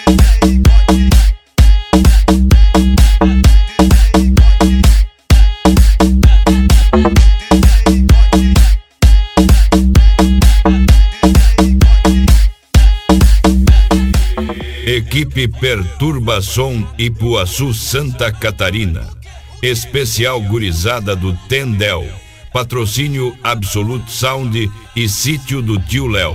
Equipe Perturbação Ipuaçu, Santa Catarina. Especial gurizada do Tendel. Patrocínio Absolute Sound e Sítio do Tio Léo.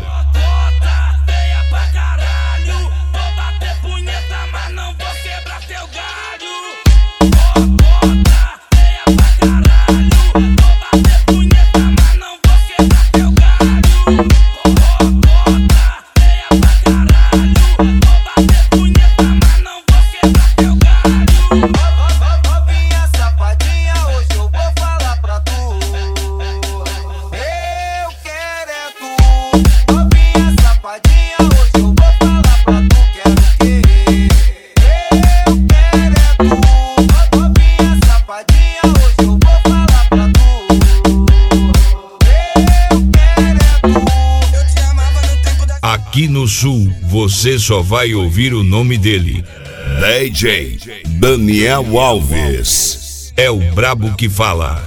Aqui no Sul, você só vai ouvir o nome dele. DJ Daniel Alves. É o brabo que fala.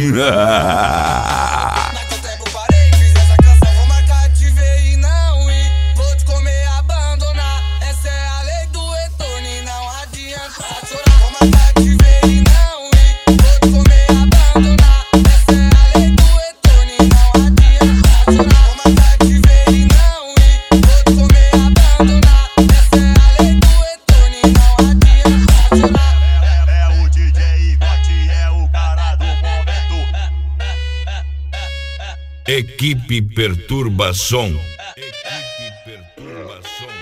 Equipe Perturbação. Equipe Perturbação.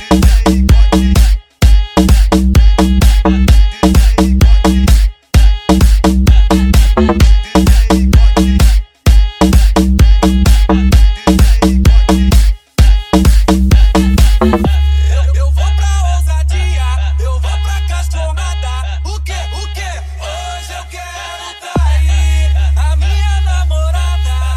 Eu vou pra ousadia, eu vou pra cachorrada. O quê? Hoje eu quero trair a minha namorada.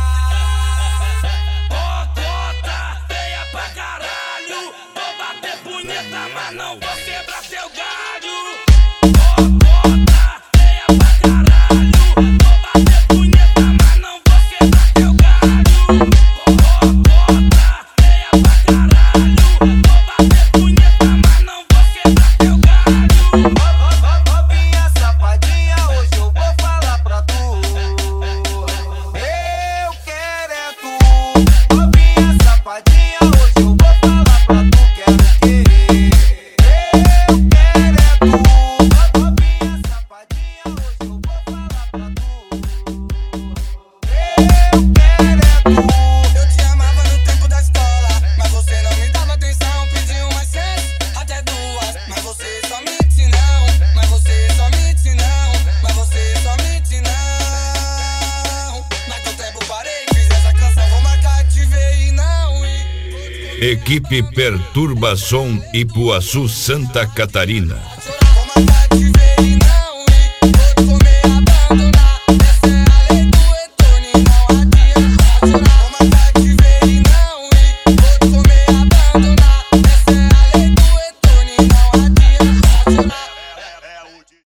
Mas não vou quebrar teu galho. Gota feia pra caralho. Vou bater punheta, mas não vou quebrar teu galho. Gota feia pra caralho. Vou bater punheta, mas não vou quebrar teu galho. Novinha safadinha, hoje eu vou falar pra tu. Eu quero é tu. Novinha safadinha, hoje eu vou falar pra tu. Quero que Equipe Perturbação Ipuaçu, Santa Catarina.